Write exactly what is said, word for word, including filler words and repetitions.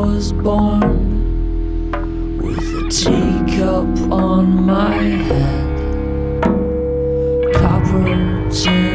was born with a teacup on my head, copper tin